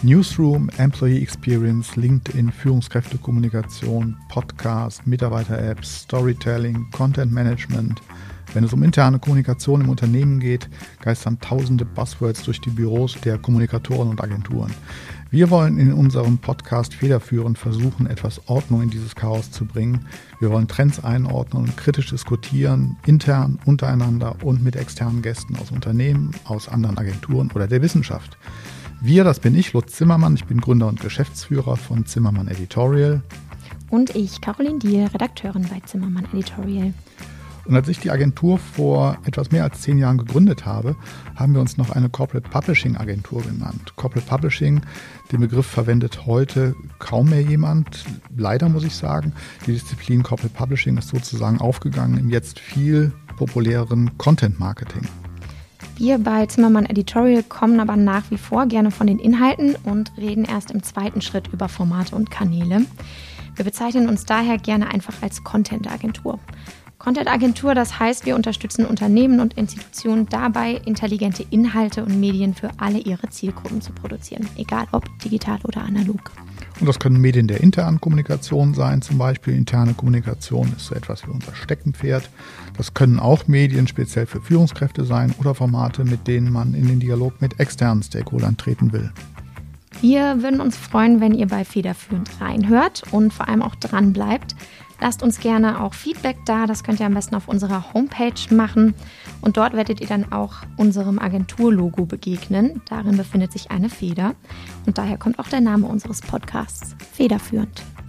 Newsroom, Employee Experience, LinkedIn, Führungskräftekommunikation, Podcast, Mitarbeiter-Apps, Storytelling, Content Management. Wenn es um interne Kommunikation im Unternehmen geht, geistern tausende Buzzwords durch die Büros der Kommunikatoren und Agenturen. Wir wollen in unserem Podcast federführend versuchen, etwas Ordnung in dieses Chaos zu bringen. Wir wollen Trends einordnen und kritisch diskutieren, intern, untereinander und mit externen Gästen aus Unternehmen, aus anderen Agenturen oder der Wissenschaft. Wir, das bin ich, Lutz Zimmermann. Ich bin Gründer und Geschäftsführer von Zimmermann Editorial. Und ich, Caroline Diehl, Redakteurin bei Zimmermann Editorial. Und als ich die Agentur vor etwas mehr als 10 Jahren gegründet habe, haben wir uns noch eine Corporate Publishing Agentur genannt. Corporate Publishing, den Begriff verwendet heute kaum mehr jemand, leider muss ich sagen. Die Disziplin Corporate Publishing ist sozusagen aufgegangen im jetzt viel populäreren Content Marketing. Wir bei Zimmermann Editorial kommen aber nach wie vor gerne von den Inhalten und reden erst im zweiten Schritt über Formate und Kanäle. Wir bezeichnen uns daher gerne einfach als Content-Agentur. Content-Agentur, das heißt, wir unterstützen Unternehmen und Institutionen dabei, intelligente Inhalte und Medien für alle ihre Zielgruppen zu produzieren, egal ob digital oder analog. Und das können Medien der internen Kommunikation sein, zum Beispiel interne Kommunikation ist so etwas wie unser Steckenpferd. Das können auch Medien speziell für Führungskräfte sein oder Formate, mit denen man in den Dialog mit externen Stakeholdern treten will. Wir würden uns freuen, wenn ihr bei Federführend reinhört und vor allem auch dran bleibt. Lasst uns gerne auch Feedback da, das könnt ihr am besten auf unserer Homepage machen und dort werdet ihr dann auch unserem Agenturlogo begegnen. Darin befindet sich eine Feder und daher kommt auch der Name unseres Podcasts, Federführend.